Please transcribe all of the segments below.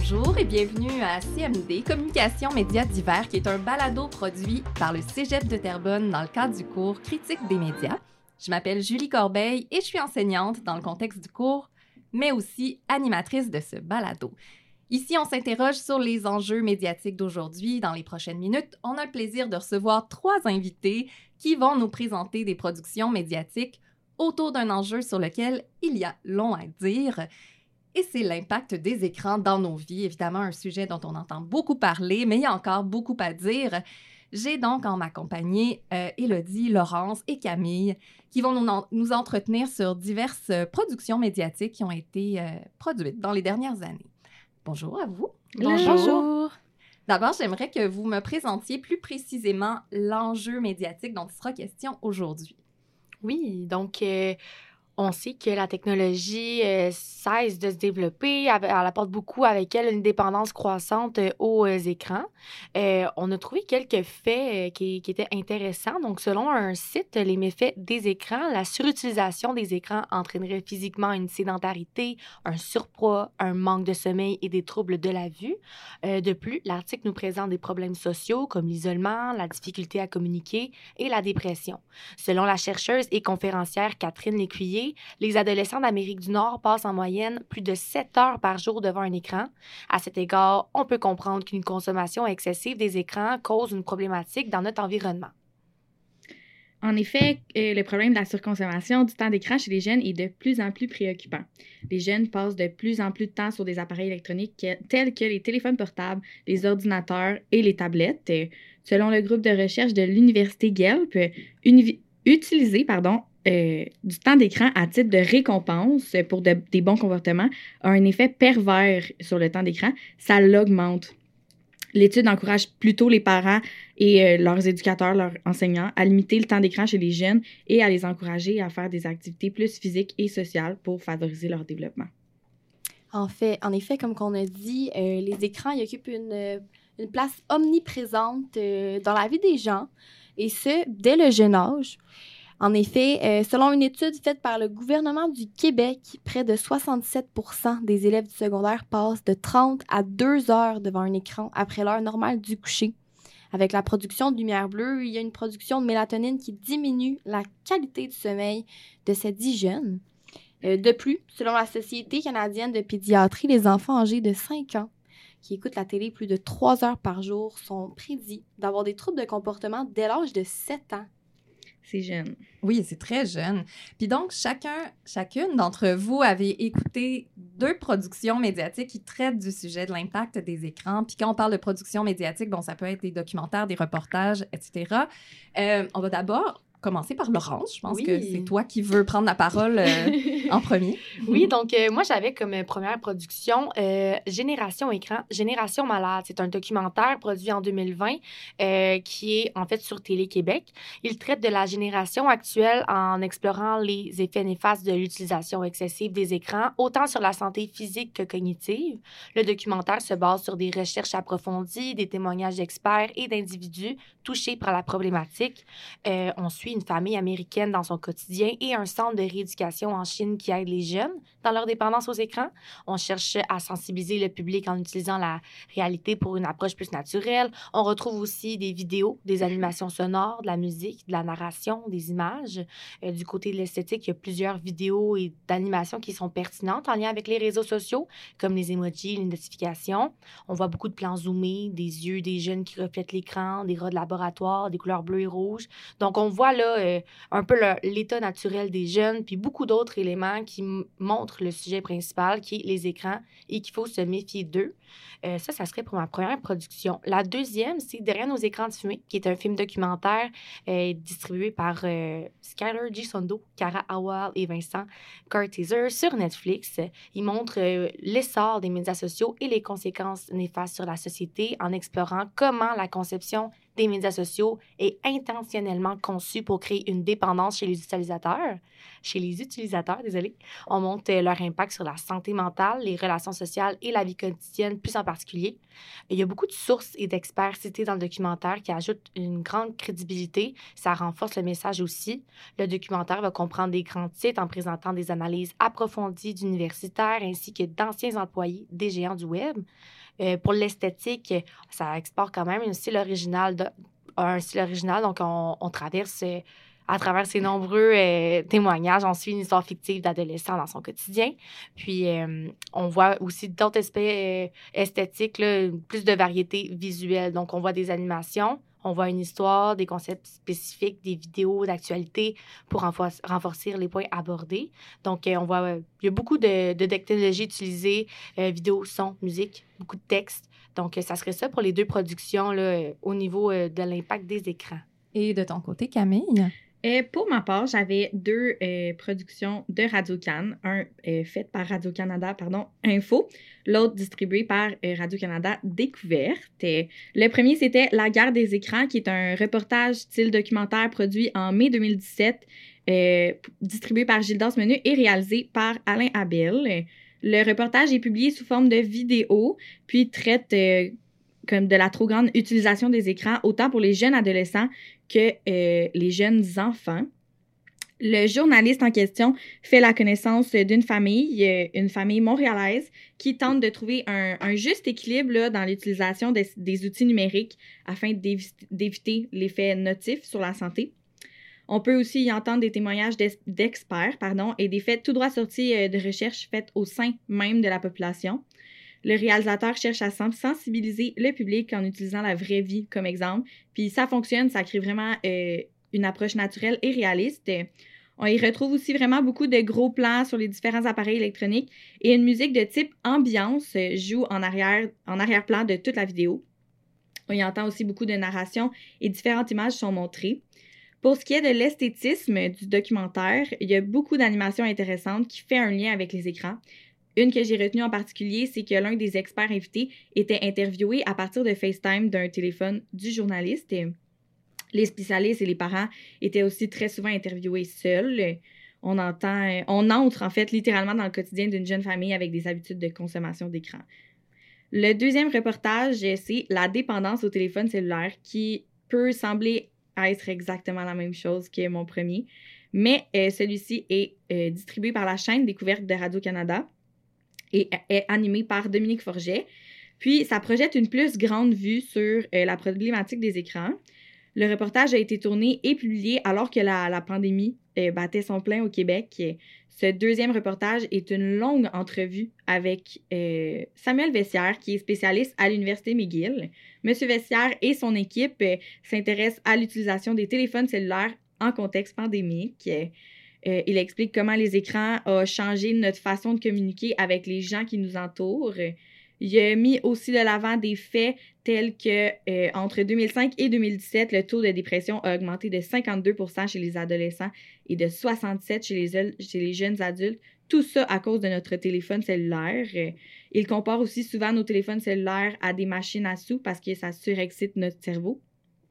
Bonjour et bienvenue à CMD, Communication Médias divers, qui est un balado produit par le Cégep de Terrebonne dans le cadre du cours Critique des médias. Je m'appelle Julie Corbeil et je suis enseignante dans le contexte du cours, mais aussi animatrice de ce balado. Ici, on s'interroge sur les enjeux médiatiques d'aujourd'hui. Dans les prochaines minutes, on a le plaisir de recevoir 3 invités qui vont nous présenter des productions médiatiques autour d'un enjeu sur lequel il y a long à dire. Et c'est l'impact des écrans dans nos vies. Évidemment, un sujet dont on entend beaucoup parler, mais il y a encore beaucoup à dire. J'ai donc en ma compagnie Élodie, Laurence et Camille qui vont nous entretenir sur diverses productions médiatiques qui ont été produites dans les dernières années. Bonjour à vous. Bonjour. D'abord, j'aimerais que vous me présentiez plus précisément l'enjeu médiatique dont il sera question aujourd'hui. Oui, donc on sait que la technologie cesse de se développer. Elle apporte beaucoup avec elle une dépendance croissante aux écrans. On a trouvé quelques faits qui étaient intéressants. Donc, selon un site, les méfaits des écrans, la surutilisation des écrans entraînerait physiquement une sédentarité, un surpoids, un manque de sommeil et des troubles de la vue. De plus, l'article nous présente des problèmes sociaux comme l'isolement, la difficulté à communiquer et la dépression. Selon la chercheuse et conférencière Catherine Lécuyer, les adolescents d'Amérique du Nord passent en moyenne plus de 7 heures par jour devant un écran. À cet égard, on peut comprendre qu'une consommation excessive des écrans cause une problématique dans notre environnement. En effet, le problème de la surconsommation du temps d'écran chez les jeunes est de plus en plus préoccupant. Les jeunes passent de plus en plus de temps sur des appareils électroniques tels que les téléphones portables, les ordinateurs et les tablettes. Selon le groupe de recherche de l'Université Guelph, utiliser du temps d'écran à titre de récompense pour des bons comportements a un effet pervers sur le temps d'écran. Ça l'augmente. L'étude encourage plutôt les parents et leurs éducateurs, leurs enseignants, à limiter le temps d'écran chez les jeunes et à les encourager à faire des activités plus physiques et sociales pour favoriser leur développement. En effet, comme on a dit, les écrans ils occupent une place omniprésente dans la vie des gens, et ce, dès le jeune âge. En effet, selon une étude faite par le gouvernement du Québec, près de 67% des élèves du secondaire passent de 30 à 2 heures devant un écran après l'heure normale du coucher. Avec la production de lumière bleue, il y a une production de mélatonine qui diminue la qualité du sommeil de ces 10 jeunes. De plus, selon la Société canadienne de pédiatrie, les enfants âgés de 5 ans qui écoutent la télé plus de 3 heures par jour sont prédits d'avoir des troubles de comportement dès l'âge de 7 ans. C'est jeune. Oui, c'est très jeune. Puis donc, chacune d'entre vous avez écouté 2 productions médiatiques qui traitent du sujet de l'impact des écrans. Puis quand on parle de production médiatique, bon, ça peut être des documentaires, des reportages, etc. On va d'abord commencer par Laurence. Je pense que c'est toi qui veux prendre la parole en premier. Oui, donc moi, j'avais comme première production Génération Écran, Génération Malade. C'est un documentaire produit en 2020 qui est en fait sur Télé-Québec. Il traite de la génération actuelle en explorant les effets néfastes de l'utilisation excessive des écrans, autant sur la santé physique que cognitive. Le documentaire se base sur des recherches approfondies, des témoignages d'experts et d'individus touchés par la problématique. On suit une famille américaine dans son quotidien et un centre de rééducation en Chine qui aide les jeunes dans leur dépendance aux écrans. On cherche à sensibiliser le public en utilisant la réalité pour une approche plus naturelle. On retrouve aussi des vidéos, des animations sonores, de la musique, de la narration, des images. Du côté de l'esthétique, il y a plusieurs vidéos et d'animations qui sont pertinentes en lien avec les réseaux sociaux, comme les emojis, les notifications. On voit beaucoup de plans zoomés, des yeux des jeunes qui reflètent l'écran, des rats de laboratoire, des couleurs bleues et rouges. Donc, on voit là un peu l'état naturel des jeunes, puis beaucoup d'autres éléments qui montrent le sujet principal, qui est les écrans, et qu'il faut se méfier d'eux. Ça serait pour ma première production. La deuxième, c'est Derrière nos écrans de fumée, qui est un film documentaire distribué par Skyler Gisondo, Cara Howell et Vincent Kartheiser sur Netflix. Il montre l'essor des médias sociaux et les conséquences néfastes sur la société en explorant comment la conception des médias sociaux est intentionnellement conçue pour créer une dépendance chez les utilisateurs. chez les utilisateurs, on montre leur impact sur la santé mentale, les relations sociales et la vie quotidienne, plus en particulier. Il y a beaucoup de sources et d'experts cités dans le documentaire qui ajoutent une grande crédibilité. Ça renforce le message aussi. Le documentaire va comprendre des grands titres en présentant des analyses approfondies d'universitaires ainsi que d'anciens employés des géants du web. Pour l'esthétique, ça exporte quand même un style original, donc on traverse à travers ces nombreux témoignages, on suit une histoire fictive d'adolescent dans son quotidien. Puis, on voit aussi d'autres aspects esthétiques, là, plus de variété visuelle. Donc, on voit des animations, on voit une histoire, des concepts spécifiques, des vidéos d'actualité pour renforcer les points abordés. Donc, on voit, il y a beaucoup de technologies utilisées, vidéo, son, musique, beaucoup de textes. Donc, ça serait ça pour les 2 productions là, au niveau de l'impact des écrans. Et de ton côté, Camille? Pour ma part, j'avais 2 productions de Radio-Can, un fait par Radio-Canada, Info, l'autre distribué par Radio-Canada Découverte. Le premier, c'était La guerre des écrans, qui est un reportage style documentaire produit en mai 2017, distribué par Gildas Menu et réalisé par Alain Abel. Le reportage est publié sous forme de vidéo, puis traite comme de la trop grande utilisation des écrans, autant pour les jeunes adolescents que les jeunes enfants. Le journaliste en question fait la connaissance d'une famille, une famille montréalaise, qui tente de trouver un juste équilibre là, dans l'utilisation des outils numériques afin d'éviter l'effet notif sur la santé. On peut aussi y entendre des témoignages d'experts et des faits tout droit sortis de recherches faites au sein même de la population. Le réalisateur cherche à sensibiliser le public en utilisant la vraie vie comme exemple. Puis ça fonctionne, ça crée vraiment une approche naturelle et réaliste. On y retrouve aussi vraiment beaucoup de gros plans sur les différents appareils électroniques et une musique de type ambiance joue en arrière-plan de toute la vidéo. On y entend aussi beaucoup de narration et différentes images sont montrées. Pour ce qui est de l'esthétisme du documentaire, il y a beaucoup d'animations intéressantes qui fait un lien avec les écrans. Une que j'ai retenue en particulier, c'est que l'un des experts invités était interviewé à partir de FaceTime d'un téléphone du journaliste. Les spécialistes et les parents étaient aussi très souvent interviewés seuls. On entre en fait littéralement dans le quotidien d'une jeune famille avec des habitudes de consommation d'écran. Le deuxième reportage, c'est la dépendance au téléphone cellulaire qui peut sembler être exactement la même chose que mon premier, mais celui-ci est distribué par la chaîne Découverte de Radio-Canada et est animé par Dominique Forget. Puis, ça projette une plus grande vue sur la problématique des écrans. Le reportage a été tourné et publié alors que la pandémie battait son plein au Québec. Ce deuxième reportage est une longue entrevue avec Samuel Vessière, qui est spécialiste à l'Université McGill. Monsieur Vessière et son équipe s'intéressent à l'utilisation des téléphones cellulaires en contexte pandémique. Il explique comment les écrans ont changé notre façon de communiquer avec les gens qui nous entourent. Il a mis aussi de l'avant des faits tels que entre 2005 et 2017, le taux de dépression a augmenté de 52% chez les adolescents et de 67% chez les jeunes adultes. Tout ça à cause de notre téléphone cellulaire. Il compare aussi souvent nos téléphones cellulaires à des machines à sous parce que ça surexcite notre cerveau.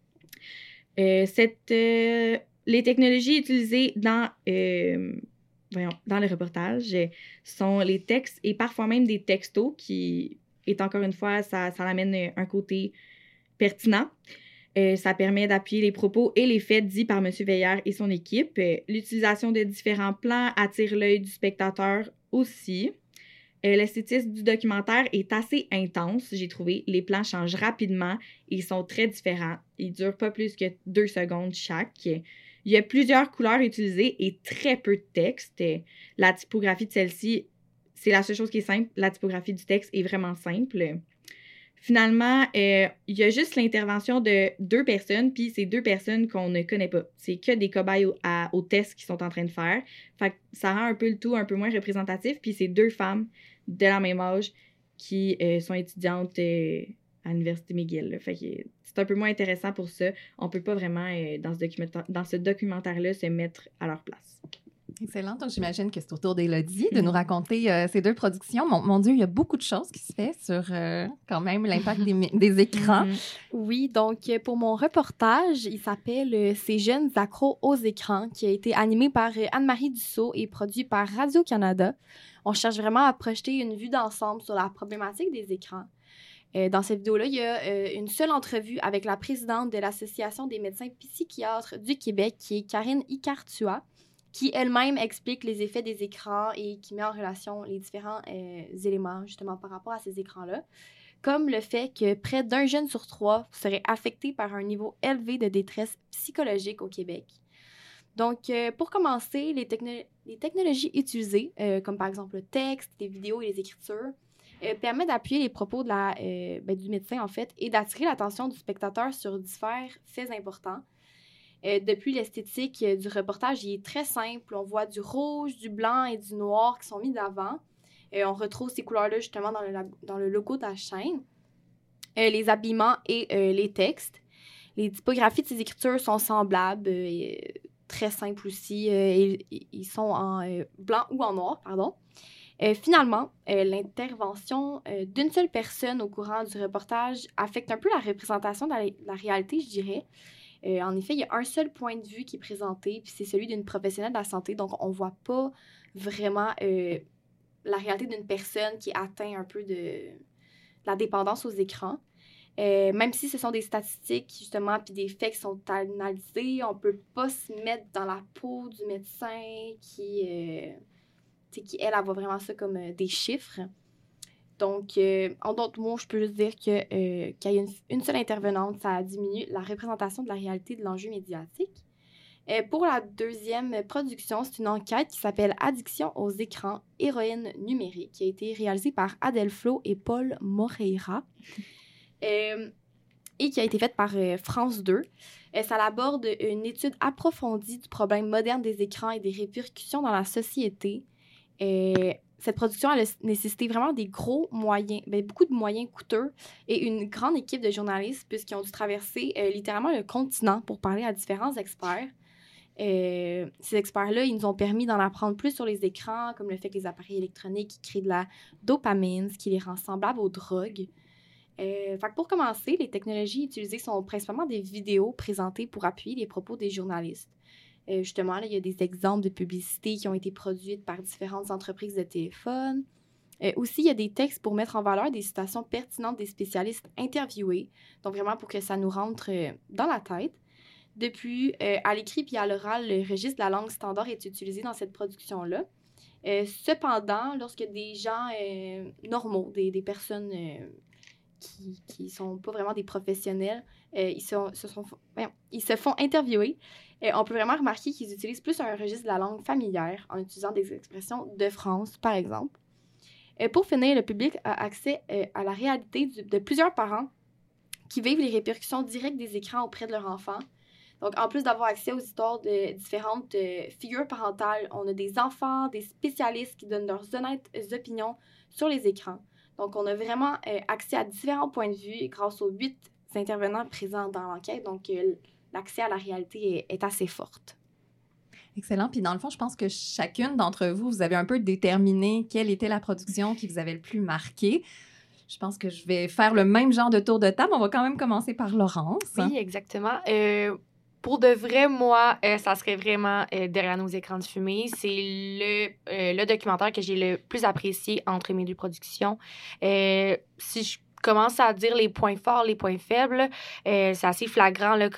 Les technologies utilisées dans le reportage sont les textes et parfois même des textos qui est encore une fois, ça amène un côté pertinent. Ça permet d'appuyer les propos et les faits dits par M. Veillère et son équipe. L'utilisation de différents plans attire l'œil du spectateur aussi. L'esthétisme du documentaire est assez intense, j'ai trouvé. Les plans changent rapidement et sont très différents. Ils ne durent pas plus que 2 secondes chaque. Il y a plusieurs couleurs utilisées et très peu de texte. La typographie de celle-ci, c'est la seule chose qui est simple. La typographie du texte est vraiment simple. Finalement, il y a juste l'intervention de 2 personnes, puis c'est 2 personnes qu'on ne connaît pas. C'est que des cobayes au test qu'ils sont en train de faire. Fait que ça rend un peu le tout un peu moins représentatif. Puis c'est 2 femmes de la même âge qui sont étudiantes à l'Université McGill. Là. Fait que c'est un peu moins intéressant pour ça. On peut pas vraiment, dans ce documentaire-là, se mettre à leur place. Excellent. Donc, j'imagine que c'est au tour d'Élodie de nous raconter ces 2 productions. Mon Dieu, il y a beaucoup de choses qui se fait sur quand même l'impact des écrans. Oui, donc pour mon reportage, il s'appelle Ces jeunes accros aux écrans, qui a été animé par Anne-Marie Dussault et produit par Radio-Canada. On cherche vraiment à projeter une vue d'ensemble sur la problématique des écrans. Dans cette vidéo-là, il y a une seule entrevue avec la présidente de l'Association des médecins psychiatres du Québec, qui est Karine Icartua, qui elle-même explique les effets des écrans et qui met en relation les différents éléments justement par rapport à ces écrans-là, comme le fait que près d'un jeune sur 3 serait affecté par un niveau élevé de détresse psychologique au Québec. Donc, pour commencer, les technologies utilisées, comme par exemple le texte, les vidéos et les écritures, permettent d'appuyer les propos du médecin, en fait, et d'attirer l'attention du spectateur sur divers faits importants. Depuis l'esthétique du reportage, il est très simple. On voit du rouge, du blanc et du noir qui sont mis d'avant. On retrouve ces couleurs-là justement dans le logo de la chaîne. Les habillements et les textes. Les typographies de ces écritures sont semblables, très simples aussi. Ils sont en blanc ou en noir, pardon. Finalement, l'intervention d'une seule personne au courant du reportage affecte un peu la représentation de la réalité, je dirais. En effet, il y a un seul point de vue qui est présenté, puis c'est celui d'une professionnelle de la santé. Donc, on ne voit pas vraiment la réalité d'une personne qui atteint un peu de la dépendance aux écrans. Même si ce sont des statistiques, justement, puis des faits qui sont analysés, on ne peut pas se mettre dans la peau du médecin qui elle voit vraiment ça comme des chiffres. Donc, en d'autres mots, je peux juste dire que qu'il y a une seule intervenante, ça diminue la représentation de la réalité de l'enjeu médiatique. Pour la deuxième production, c'est une enquête qui s'appelle « Addiction aux écrans, héroïne numérique » qui a été réalisée par Adèle Flo et Paul Moreira et qui a été faite par France 2. Ça aborde une étude approfondie du problème moderne des écrans et des répercussions dans la société. Cette production, elle a nécessité vraiment des gros moyens, beaucoup de moyens coûteux et une grande équipe de journalistes puisqu'ils ont dû traverser littéralement le continent pour parler à différents experts. Ces experts-là, ils nous ont permis d'en apprendre plus sur les écrans, comme le fait que les appareils électroniques créent de la dopamine, ce qui les rend semblables aux drogues. Fait que pour commencer, les technologies utilisées sont principalement des vidéos présentées pour appuyer les propos des journalistes. Justement, là, il y a des exemples de publicités qui ont été produites par différentes entreprises de téléphone. Aussi, il y a des textes pour mettre en valeur des citations pertinentes des spécialistes interviewés, donc vraiment pour que ça nous rentre dans la tête. Depuis, à l'écrit puis à l'oral, le registre de la langue standard est utilisé dans cette production-là. Cependant, lorsque des gens normaux, des personnes qui ne sont pas vraiment des professionnels, ils se font interviewer. On peut vraiment remarquer qu'ils utilisent plus un registre de la langue familière en utilisant des expressions de France, par exemple. Pour finir, le public a accès à la réalité de plusieurs parents qui vivent les répercussions directes des écrans auprès de leurs enfants. Donc, en plus d'avoir accès aux histoires de différentes figures parentales, on a des enfants, des spécialistes qui donnent leurs honnêtes opinions sur les écrans. Donc, on a vraiment accès à différents points de vue grâce aux 8 intervenants présents dans l'enquête. Donc, l'accès à la réalité est assez forte. Excellent. Puis dans le fond, je pense que chacune d'entre vous, vous avez un peu déterminé quelle était la production qui vous avait le plus marqué. Je pense que je vais faire le même genre de tour de table. On va quand même commencer par Laurence. Oui, exactement. Pour de vrai, moi, ça serait vraiment Derrière nos écrans de fumée. C'est le documentaire que j'ai le plus apprécié entre mes 2 productions. Si je commence à dire les points forts, les points faibles, c'est assez flagrant là,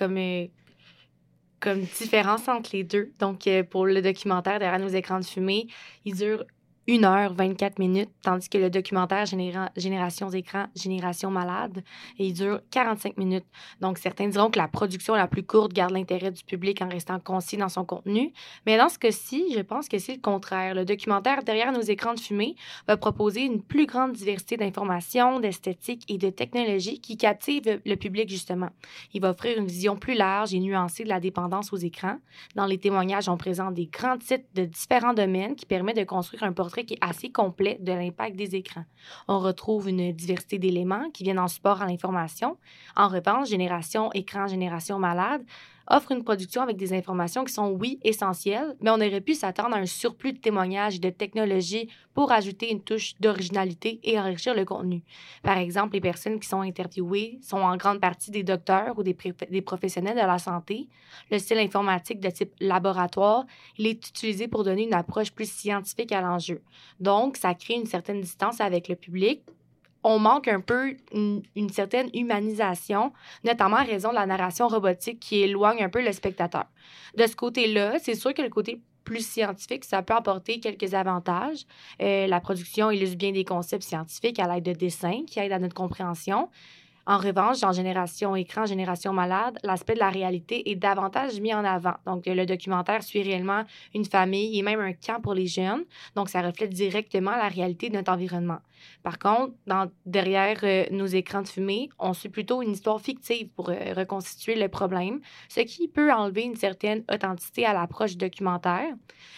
comme différence entre les deux. Donc, pour le documentaire Derrière nos écrans de fumée, il dure 1h24, tandis que le documentaire Génération écran, Génération malade, il dure 45 minutes. Donc, certains diront que la production la plus courte garde l'intérêt du public en restant concis dans son contenu. Mais dans ce cas-ci, je pense que c'est le contraire. Le documentaire Derrière nos écrans de fumée va proposer une plus grande diversité d'informations, d'esthétique et de technologies qui captivent le public, justement. Il va offrir une vision plus large et nuancée de la dépendance aux écrans. Dans les témoignages, on présente des grands titres de différents domaines qui permettent de construire un portrait qui est assez complet de l'impact des écrans. On retrouve une diversité d'éléments qui viennent en support à l'information. En revanche, Génération écran, Génération malade offre une production avec des informations qui sont, oui, essentielles, mais on aurait pu s'attendre à un surplus de témoignages et de technologies pour ajouter une touche d'originalité et enrichir le contenu. Par exemple, les personnes qui sont interviewées sont en grande partie des docteurs ou des professionnels de la santé. Le style informatique de type laboratoire, il est utilisé pour donner une approche plus scientifique à l'enjeu. Donc, ça crée une certaine distance avec le public. On manque un peu une certaine humanisation, notamment à raison de la narration robotique qui éloigne un peu le spectateur. De ce côté-là, c'est sûr que le côté plus scientifique, ça peut apporter quelques avantages. La production illustre bien des concepts scientifiques à l'aide de dessins qui aident à notre compréhension. En revanche, dans Génération écran, Génération malade, l'aspect de la réalité est davantage mis en avant. Donc, le documentaire suit réellement une famille et même un camp pour les jeunes. Donc, ça reflète directement la réalité de notre environnement. Par contre, derrière nos écrans de fumée, on suit plutôt une histoire fictive pour reconstituer le problème, ce qui peut enlever une certaine authenticité à l'approche documentaire.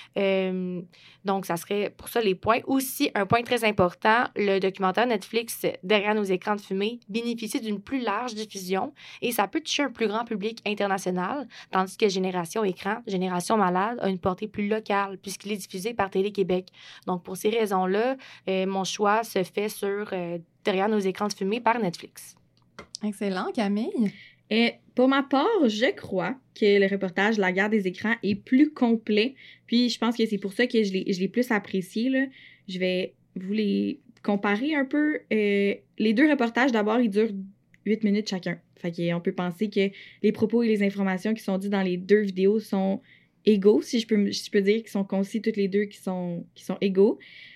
Donc, ça serait pour ça les points. Aussi, un point très important, le documentaire Netflix Derrière nos écrans de fumée bénéficie d'une plus large diffusion et ça peut toucher un plus grand public international, tandis que Génération écran, Génération malade a une portée plus locale puisqu'il est diffusé par Télé-Québec. Donc, pour ces raisons-là, mon choix se fait sur Derrière nos écrans de fumée par Netflix. Excellent, Camille. Et pour ma part, je crois que le reportage La guerre des écrans est plus complet. Puis je pense que c'est pour ça que je l'ai plus apprécié, là. Je vais vous les comparer un peu. Les deux reportages, d'abord, ils durent 8 minutes chacun. Fait qu'on peut penser que les propos et les informations qui sont dites dans les deux vidéos sont égaux, si je peux dire, qu'ils sont concis toutes les deux, qui sont égaux.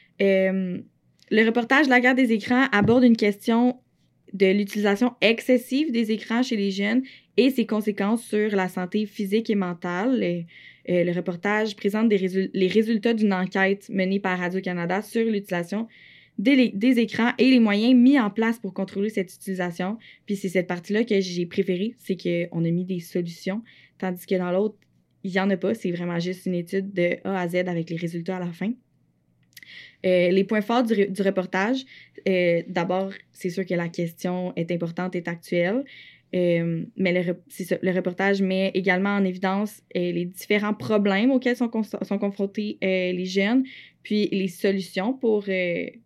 Le reportage La guerre des écrans aborde une question de l'utilisation excessive des écrans chez les jeunes et ses conséquences sur la santé physique et mentale. Le reportage présente les résultats d'une enquête menée par Radio-Canada sur l'utilisation des écrans et les moyens mis en place pour contrôler cette utilisation. Puis c'est cette partie-là que j'ai préférée, c'est qu'on a mis des solutions, tandis que dans l'autre, il n'y en a pas. C'est vraiment juste une étude de A à Z avec les résultats à la fin. Les points forts du reportage, d'abord, c'est sûr que la question est importante, est actuelle, mais le reportage met également en évidence les différents problèmes auxquels sont confrontés les jeunes, puis les solutions pour les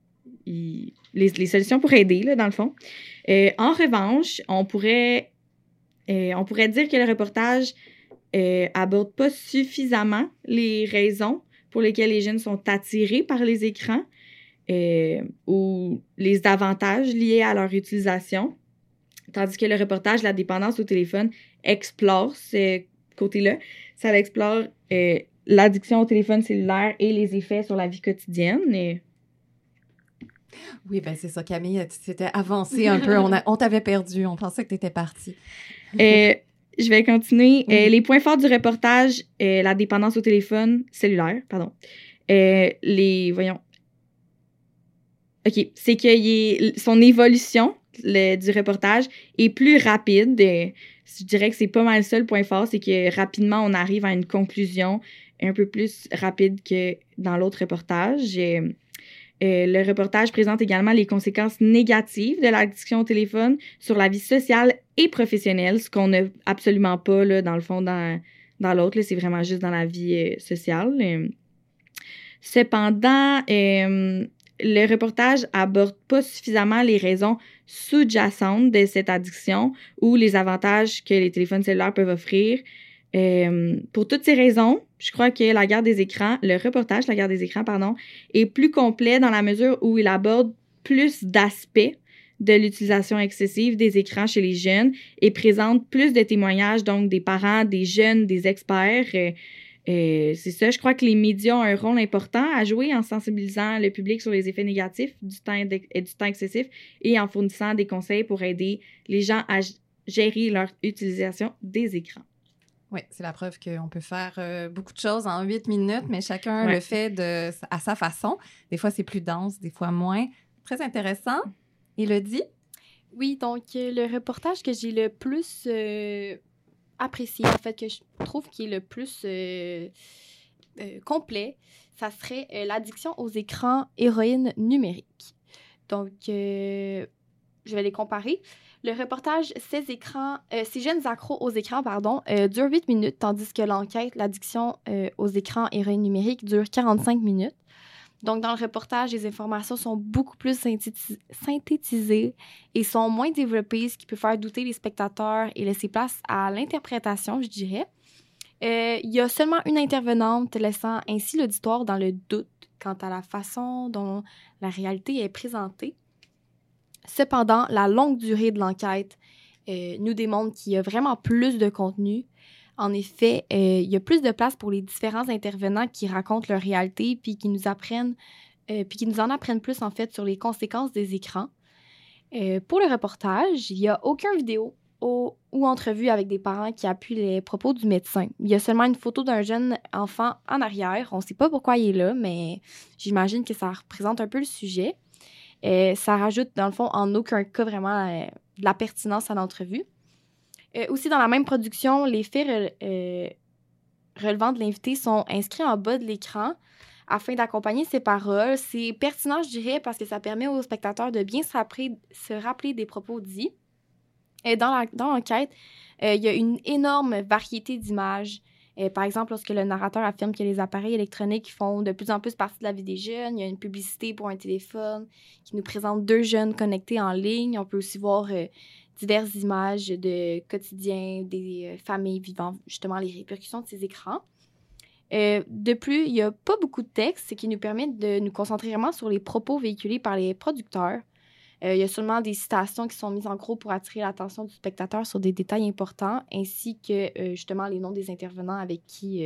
solutions pour aider, là, dans le fond. En revanche, on pourrait dire que le reportage aborde pas suffisamment les raisons pour lesquels les jeunes sont attirés par les écrans ou les avantages liés à leur utilisation, tandis que le reportage La dépendance au téléphone explore ce côté-là. Ça explore l'addiction au téléphone cellulaire et les effets sur la vie quotidienne. Oui, ben c'est ça, Camille, tu t'étais avancée un peu. On t'avait perdu, on pensait que tu étais partie. Je vais continuer. Oui. Les points forts du reportage, la dépendance au téléphone cellulaire, pardon. OK, c'est que son évolution du reportage est plus rapide. Je dirais que c'est pas mal ça le point fort, c'est que rapidement, on arrive à une conclusion un peu plus rapide que dans l'autre reportage. Le reportage présente également les conséquences négatives de l'addiction au téléphone sur la vie sociale et professionnelle, ce qu'on n'a absolument pas, là, dans le fond, dans l'autre. Là, c'est vraiment juste dans la vie sociale. Cependant, le reportage aborde pas suffisamment les raisons sous-jacentes de cette addiction ou les avantages que les téléphones cellulaires peuvent offrir. Pour toutes ces raisons, je crois que le reportage La guerre des écrans, est plus complet dans la mesure où il aborde plus d'aspects de l'utilisation excessive des écrans chez les jeunes et présente plus de témoignages, donc des parents, des jeunes, des experts. C'est ça, je crois que les médias ont un rôle important à jouer en sensibilisant le public sur les effets négatifs du temps excessif et en fournissant des conseils pour aider les gens à gérer leur utilisation des écrans. Oui, c'est la preuve qu'on peut faire beaucoup de choses en 8 minutes, mais chacun le fait à sa façon. Des fois, c'est plus dense, des fois moins. Très intéressant. Élodie? Oui, donc le reportage que j'ai le plus apprécié, en fait, que je trouve qui est le plus complet, ça serait l'addiction aux écrans héroïne numérique. Donc, je vais les comparer. Le reportage Ces jeunes accros aux écrans, dure 8 minutes, tandis que l'enquête L'addiction aux écrans héroïne numérique dure 45 minutes. Donc, dans le reportage, les informations sont beaucoup plus synthétisées et sont moins développées, ce qui peut faire douter les spectateurs et laisser place à l'interprétation, je dirais. Il y a seulement une intervenante, laissant ainsi l'auditoire dans le doute quant à la façon dont la réalité est présentée. Cependant, la longue durée de l'enquête nous démontre qu'il y a vraiment plus de contenu. En effet, il y a plus de place pour les différents intervenants qui racontent leur réalité puis qui nous en apprennent plus en fait sur les conséquences des écrans. Pour le reportage, il n'y a aucune vidéo ou entrevue avec des parents qui appuient les propos du médecin. Il y a seulement une photo d'un jeune enfant en arrière. On ne sait pas pourquoi il est là, mais j'imagine que ça représente un peu le sujet. Ça rajoute, dans le fond, en aucun cas vraiment de la pertinence à l'entrevue. Aussi, dans la même production, les faits relevant de l'invité sont inscrits en bas de l'écran afin d'accompagner ses paroles. C'est pertinent, je dirais, parce que ça permet aux spectateurs de bien se rappeler des propos dits. Dans l'enquête, il y a une énorme variété d'images. Par exemple, lorsque le narrateur affirme que les appareils électroniques font de plus en plus partie de la vie des jeunes, il y a une publicité pour un téléphone qui nous présente 2 jeunes connectés en ligne. On peut aussi voir diverses images de quotidien des familles vivant justement les répercussions de ces écrans. De plus, il n'y a pas beaucoup de texte, ce qui nous permet de nous concentrer vraiment sur les propos véhiculés par les producteurs. Il y a seulement des citations qui sont mises en gros pour attirer l'attention du spectateur sur des détails importants, ainsi que justement les noms des intervenants avec qui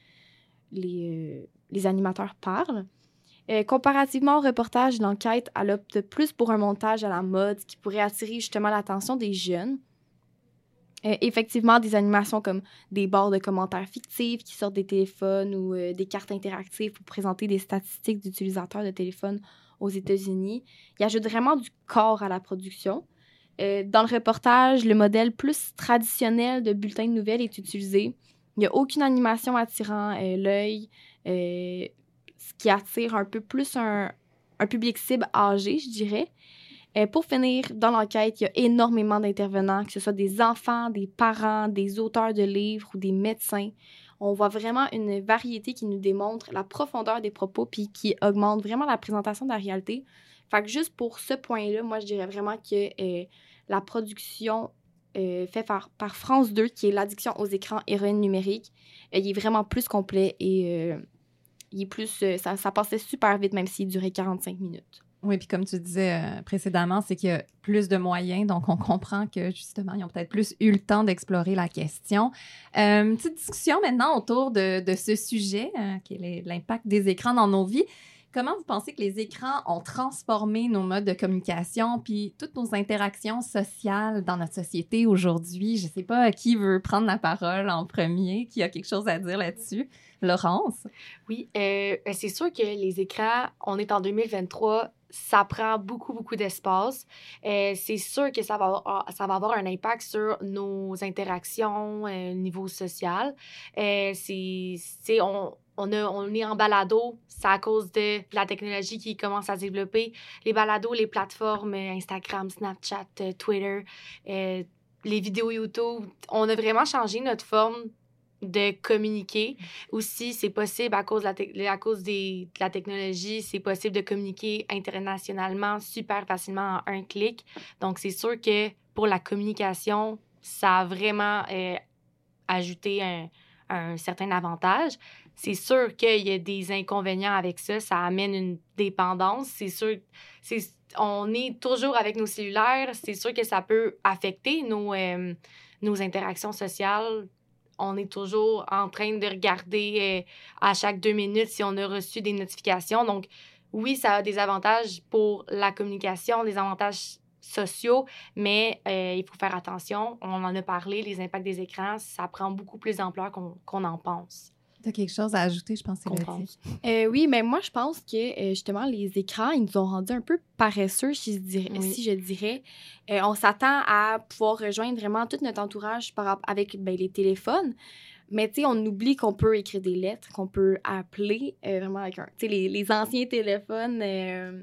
les animateurs parlent. Comparativement au reportage, l'enquête, elle opte plus pour un montage à la mode qui pourrait attirer justement l'attention des jeunes. Effectivement, des animations comme des barres de commentaires fictifs qui sortent des téléphones ou des cartes interactives pour présenter des statistiques d'utilisateurs de téléphones aux États-Unis. Il ajoute vraiment du corps à la production. Dans le reportage, le modèle plus traditionnel de bulletin de nouvelles est utilisé. Il n'y a aucune animation attirant l'œil, ce qui attire un peu plus un public cible âgé, je dirais. Pour finir, dans l'enquête, il y a énormément d'intervenants, que ce soit des enfants, des parents, des auteurs de livres ou des médecins. On voit vraiment une variété qui nous démontre la profondeur des propos puis qui augmente vraiment la présentation de la réalité. Fait que juste pour ce point-là, moi, je dirais vraiment que la production faite par France 2, qui est l'addiction aux écrans héroïne numérique, il est vraiment plus complet et il est plus... ça passait super vite, même s'il durait 45 minutes. Oui, puis comme tu disais précédemment, c'est qu'il y a plus de moyens, donc on comprend que justement, ils ont peut-être plus eu le temps d'explorer la question. Une petite discussion maintenant autour de ce sujet, qui est l'impact des écrans dans nos vies. Comment vous pensez que les écrans ont transformé nos modes de communication puis toutes nos interactions sociales dans notre société aujourd'hui? Je ne sais pas qui veut prendre la parole en premier, qui a quelque chose à dire là-dessus. Laurence? Oui, c'est sûr que les écrans, on est en 2023, ça prend beaucoup, beaucoup d'espace. C'est sûr que ça va avoir un impact sur nos interactions au niveau social. On est en balado, c'est à cause de la technologie qui commence à se développer. Les balados, les plateformes Instagram, Snapchat, Twitter, les vidéos YouTube, on a vraiment changé notre forme de communiquer. Aussi, c'est possible à cause de la technologie, c'est possible de communiquer internationalement super facilement en un clic. Donc, c'est sûr que pour la communication, ça a vraiment ajouté un certain avantage. C'est sûr qu'il y a des inconvénients avec ça. Ça amène une dépendance. C'est sûr, on est toujours avec nos cellulaires. C'est sûr que ça peut affecter nos interactions sociales. On est toujours en train de regarder à chaque 2 minutes si on a reçu des notifications. Donc, oui, ça a des avantages pour la communication, des avantages sociaux, mais il faut faire attention. On en a parlé, les impacts des écrans, ça prend beaucoup plus d'ampleur qu'on en pense. Tu as quelque chose à ajouter, je pense, oui, mais moi, je pense que, justement, les écrans, ils nous ont rendus un peu paresseux, si je dirais. On s'attend à pouvoir rejoindre vraiment tout notre entourage avec les téléphones. Mais, tu sais, on oublie qu'on peut écrire des lettres, qu'on peut appeler vraiment avec les anciens téléphones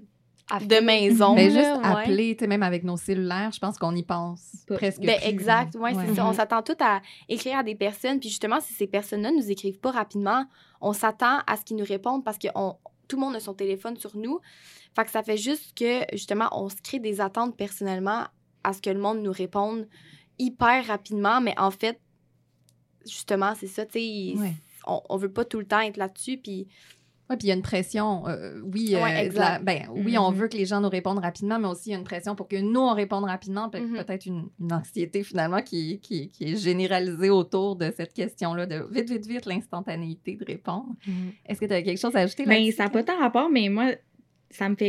de maison. Mais juste là, ouais. appeler, tu sais, même avec nos cellulaires, je pense qu'on y pense Pas. presque Ben, plus. exact, ouais, Ouais. c'est ça. On s'attend tout à écrire à des personnes. Puis justement, si ces personnes-là nous écrivent pas rapidement, on s'attend à ce qu'ils nous répondent parce que tout le monde a son téléphone sur nous. Fait que ça fait juste que, justement, on se crée des attentes personnellement à ce que le monde nous réponde hyper rapidement. Mais en fait, justement, c'est ça, tu sais, Ouais. on veut pas tout le temps être là-dessus. Puis Oui, puis il y a une pression. Oui, Ouais, exact. oui, on Mhm. veut que les gens nous répondent rapidement, mais aussi il y a une pression pour que nous, on réponde rapidement. Mhm. Peut-être une anxiété, finalement, qui est généralisée autour de cette question-là de vite, vite, vite, l'instantanéité de répondre. Est-ce que tu as quelque chose à ajouter Ben, là-dessus? ça n'a pas tant rapport, mais moi, ça me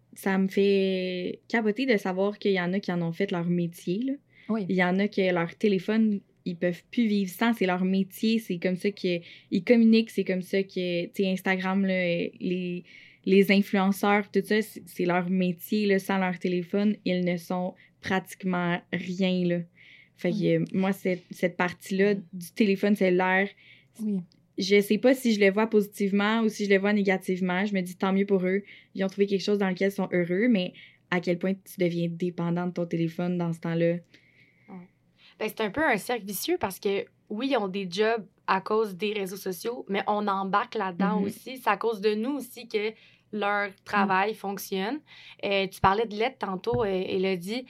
fait capoter de savoir qu'il y en a qui en ont fait leur métier, là. Oui. Il y en a que leur téléphone, ils peuvent plus vivre sans, c'est leur métier, c'est comme ça qu'ils communiquent, c'est comme ça que, tu sais, Instagram, là, les influenceurs, tout ça, c'est leur métier, là, sans leur téléphone, ils ne sont pratiquement rien, là. Fait que moi, cette partie-là du téléphone cellulaire, Oui. je sais pas si je le vois positivement ou si je le vois négativement. Je me dis tant mieux pour eux. Ils ont trouvé quelque chose dans lequel ils sont heureux, mais à quel point tu deviens dépendant de ton téléphone dans ce temps-là. Ben, c'est un peu un cercle vicieux parce que, oui, ils ont des jobs à cause des réseaux sociaux, mais on embarque là-dedans Mhm. aussi. C'est à cause de nous aussi que leur travail fonctionne. Tu parlais de lettres tantôt, Élodie.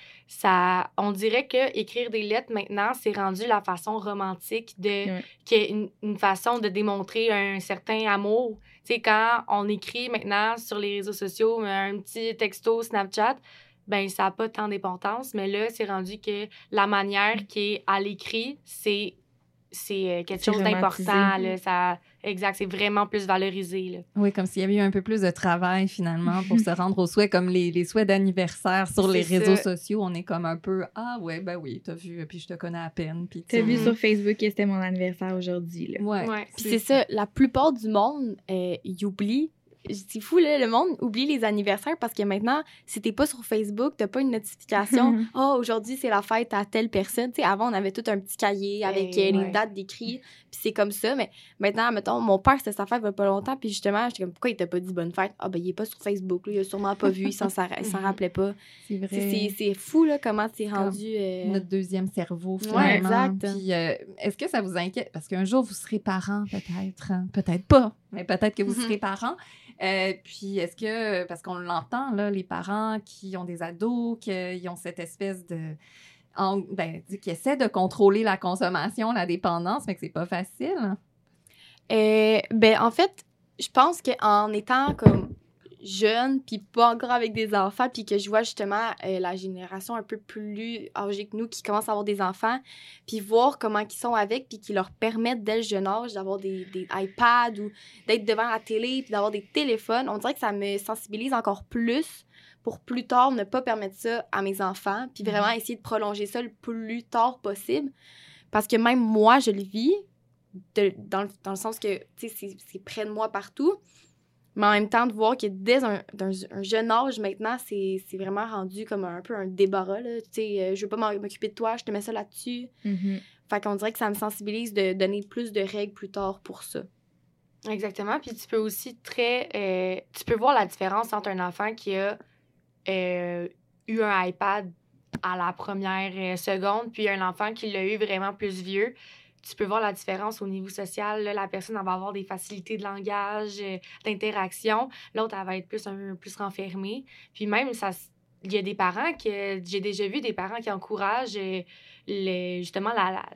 On dirait que écrire des lettres maintenant, c'est rendu la façon romantique une façon de démontrer un certain amour. Tu sais, quand on écrit maintenant sur les réseaux sociaux, un petit texto Snapchat, ben ça n'a pas tant d'importance, mais là, c'est rendu que la manière qui est à l'écrit, c'est quelque C'est chose romantisé. d'important. Là, exact, c'est vraiment plus valorisé. Là. Oui, comme s'il y avait eu un peu plus de travail, finalement, pour se rendre aux souhaits, comme les souhaits d'anniversaire sur les C'est réseaux ça. sociaux. On est comme un peu « Ah ouais, ben oui, t'as vu, puis je te connais à peine. » Puis T'as vu Mhm. sur Facebook que c'était mon anniversaire aujourd'hui, là. Ouais. Ouais. Puis c'est ça, la plupart du monde, ils oublient. C'est fou, là, le monde oublie les anniversaires parce que maintenant, si t'es pas sur Facebook, t'as pas une notification. « Oh, aujourd'hui, c'est la fête à telle personne. » Tu sais, avant, on avait tout un petit cahier avec les ouais. dates d'écrit, puis c'est comme ça. Mais maintenant, mettons, mon père, c'était sa fête il y a pas longtemps, puis justement, j'étais comme, pourquoi il t'a pas dit bonne fête? Ah, ben, il est pas sur Facebook, là, il a sûrement pas vu, il s'en rappelait pas. C'est vrai. C'est fou, là, comment c'est Comme rendu... Notre deuxième cerveau, Ouais, finalement. exact. Puis, est-ce que ça vous inquiète? Parce qu'un jour, vous serez parents, peut-être. Hein? Peut-être pas, mais peut-être que vous serez parents. Puis, est-ce que, parce qu'on l'entend, là, les parents qui ont des ados, qui ont cette espèce de... qui essaient de contrôler la consommation, la dépendance, mais que c'est pas facile. Ben, en fait, je pense qu'en étant comme jeune, puis pas encore avec des enfants, puis que je vois justement la génération un peu plus âgée que nous qui commence à avoir des enfants, puis voir comment ils sont avec, puis qui leur permettent dès le jeune âge d'avoir des iPads ou d'être devant la télé, puis d'avoir des téléphones, on dirait que ça me sensibilise encore plus pour plus tard ne pas permettre ça à mes enfants, puis vraiment essayer de prolonger ça le plus tard possible. Parce que même moi, je le vis, dans le sens que, tu sais, c'est près de moi partout. Mais en même temps, de voir que dès un jeune âge, maintenant, c'est vraiment rendu comme un peu un débarras, là. Tu sais, je veux pas m'occuper de toi, je te mets ça là-dessus. Mhm. Fait qu'on dirait que ça me sensibilise de donner plus de règles plus tard pour ça. Exactement. Puis tu peux aussi tu peux voir la différence entre un enfant qui a eu un iPad à la première seconde, puis un enfant qui l'a eu vraiment plus vieux. Tu peux voir la différence au niveau social. Là, la personne elle va avoir des facilités de langage, d'interaction. L'autre, elle va être plus renfermée. Puis même, il y a des parents j'ai déjà vu des parents qui encouragent justement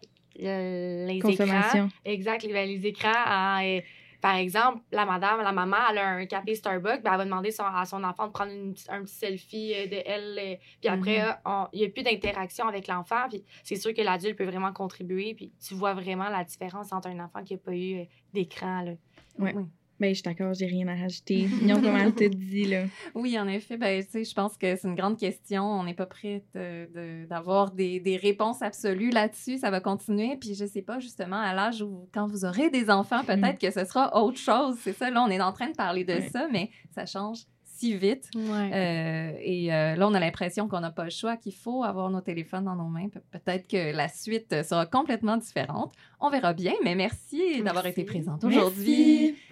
les Consommation. écrans. Exact, les écrans. Par exemple, la maman, elle a un café Starbucks, ben elle va demander à son enfant de prendre un petit selfie de elle. Puis après, il n'y a plus d'interaction avec l'enfant. Puis c'est sûr que l'adulte peut vraiment contribuer. Puis tu vois vraiment la différence entre un enfant qui n'a pas eu d'écran. Là. Ouais. Oui. Ben, je suis d'accord, j'ai rien à rajouter. Ils ont comment tout dit, là. Oui, en effet, ben, tu sais, je pense que c'est une grande question. On n'est pas prête d'avoir des réponses absolues là-dessus. Ça va continuer. Puis, je sais pas, justement, à l'âge où, quand vous aurez des enfants, peut-être que ce sera autre chose. C'est ça, là, on est en train de parler de ça, mais ça change si vite. Ouais. Là, on a l'impression qu'on n'a pas le choix, qu'il faut avoir nos téléphones dans nos mains. Peut-être que la suite sera complètement différente. On verra bien, mais merci d'avoir été présente aujourd'hui. Merci.